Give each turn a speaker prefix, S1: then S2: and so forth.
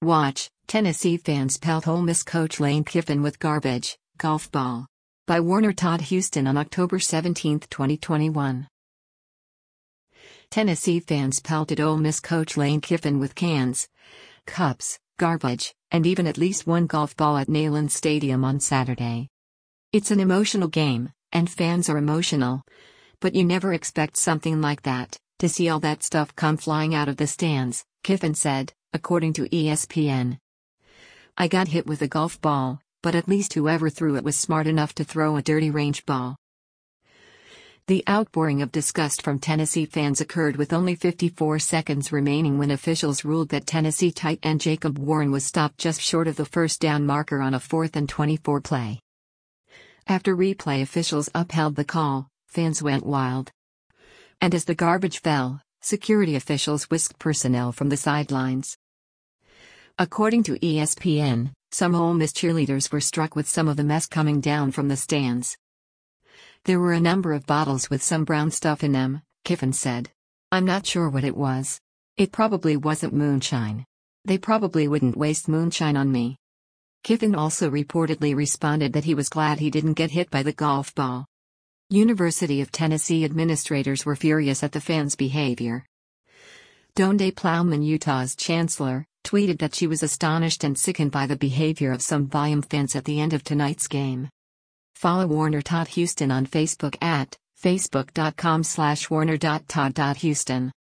S1: Watch, Tennessee fans pelt Ole Miss coach Lane Kiffin with garbage, golf ball. By Warner Todd Houston on October 17, 2021. Tennessee fans pelted Ole Miss coach Lane Kiffin with cans, cups, garbage, and even at least one golf ball at Neyland Stadium on Saturday. It's an emotional game, and fans are emotional. But you never expect something like that, to see all that stuff come flying out of the stands, Kiffin said, according to ESPN. I got hit with a golf ball, but at least whoever threw it was smart enough to throw a dirty range ball. The outpouring of disgust from Tennessee fans occurred with only 54 seconds remaining when officials ruled that Tennessee tight end Jacob Warren was stopped just short of the first down marker on a 4th and 24 play. After replay officials upheld the call, fans went wild. And as the garbage fell, security officials whisked personnel from the sidelines. According to ESPN, some Ole Miss cheerleaders were struck with some of the mess coming down from the stands. There were a number of bottles with some brown stuff in them, Kiffin said. I'm not sure what it was. It probably wasn't moonshine. They probably wouldn't waste moonshine on me. Kiffin also reportedly responded that he was glad he didn't get hit by the golf ball. University of Tennessee administrators were furious at the fans' behavior. Donde Plowman, Utah's chancellor, tweeted that she was astonished and sickened by the behavior of some Volume fans at the end of tonight's game. Follow Warner Todd Houston on Facebook at facebook.com/warner.todd.houston.